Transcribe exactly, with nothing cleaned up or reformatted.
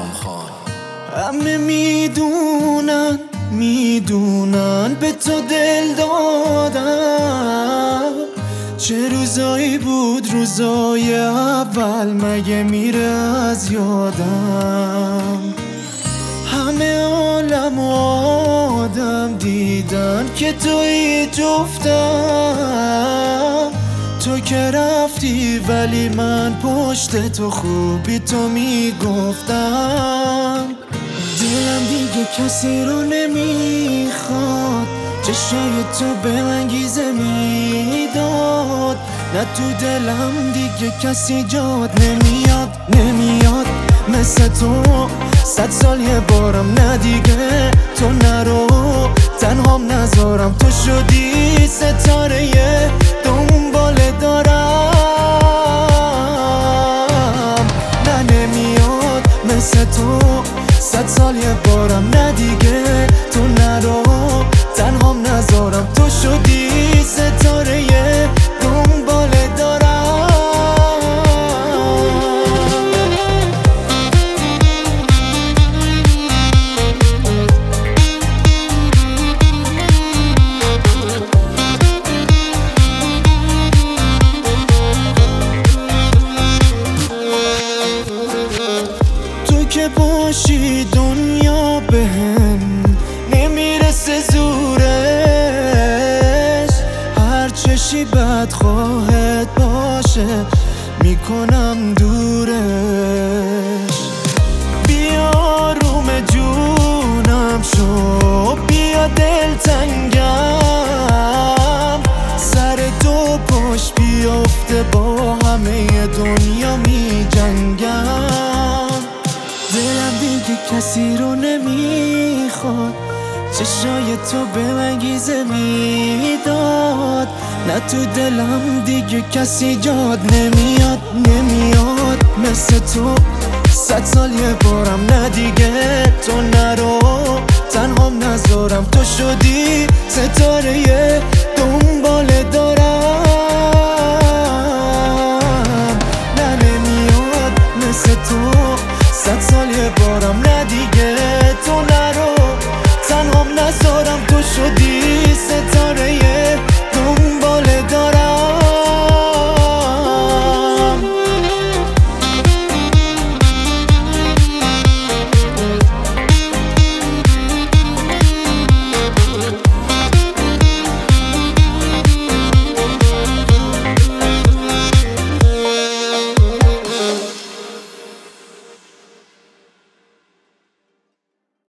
خان. همه میدونن میدونن به تو دل دادم، چه روزایی بود روزای اول مگه میره از یادم. همه عالم و آدم دیدن که توی جفتم، تو که رفتی ولی من پشت تو خوبی تو میگفتم. دلم دیگه کسی رو نمیخواد، چشای تو به من گیزه میداد. نه تو دلم دیگه کسی جاد نمیاد نمیاد مثل تو. صد سال یه بارم نه دیگه تو نرو، تنهام نذارم تو شدی ستاره دنبال دارم. نه نمیاد مثل تو، صد سال یه بارم نه دیگه تو نرو، تنهام نذارم تو شدی ستاره دنبال دارم. تو که باشی دنیا بهم نمیرسه زورش، هر چشی بدخواهت باشه میکنم دورش. بیا روم جونم شو، بیا دلتنگم، سر دو پاش بیافته با همه دنیا می جنگم. دلم دیگه کسی رو نمیخواد، چشای تو به من گیزه میداد. نه تو دلم دیگه کسی جاد نمیاد نمیاد مثل تو. صد سال یه بارم نه دیگه تو نرو، تنهام نذارم تو شدی ستاره دنبال دارم. نه نمیاد مثل تو، صد سال یه بارم